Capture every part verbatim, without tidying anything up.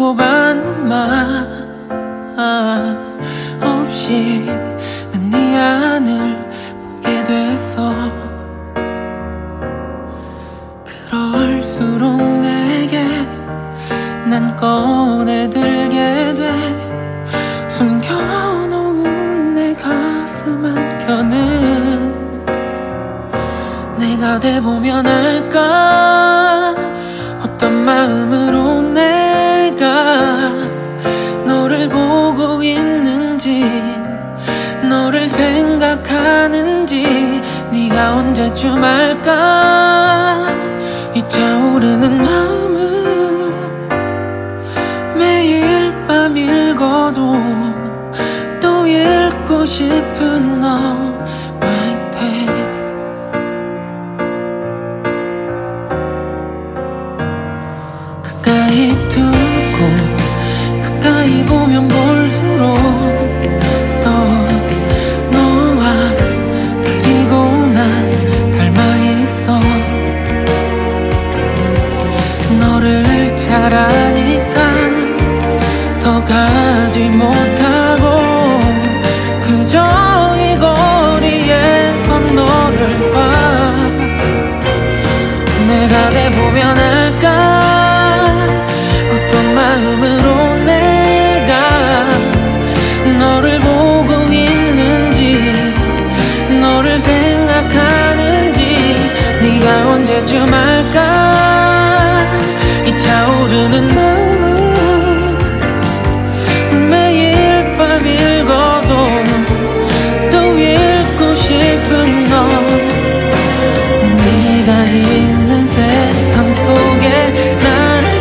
주고받는 말 없이 난 네 안을 보게 됐어. 그럴수록 내게 난 꺼내들게 돼. 숨겨놓은 내 가슴 한켠은 내가 돼보면 알까. 어떤 마음으로 내가 너를 보고 있는지, 너를 생각하는지 네가 언제쯤 알까. 이 차오르는 마음은 매일 밤 읽어도 또 읽고 싶은 너 가까이 두고 가까이 보면 볼수록 또 너와 그리고 난 닮아있어. 너를 잘 아니까 더 가지 못하고 그저 이 거리에서 너를 봐. 내가 돼보면 알까. 어떤 마음으로 내가 너를 보고 있는지, 너를 생각하는지 네가 언제쯤 알까. 이 차오르는 마음 매일 밤 읽어도 또 읽고 싶은 너. 네가 있는 세상 속에 나를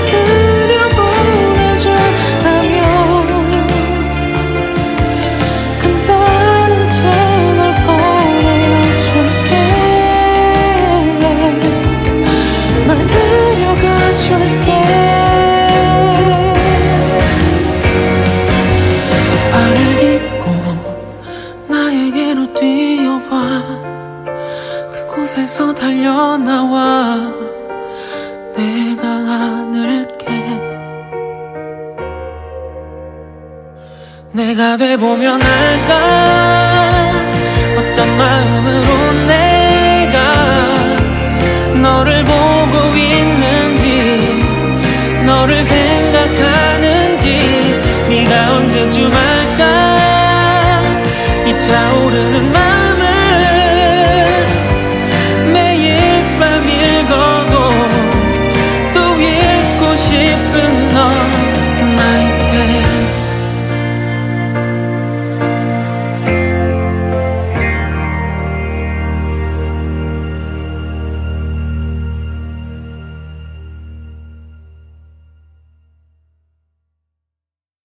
나에게로 뛰어와. 그곳에서 달려나와. 내가 안을게. 내가 돼보면 알까. 어떤 마음으로 내가 너를 보고 있는지, 너를 생각하는지 네가 언제쯤 알까. 이 차오르는 맘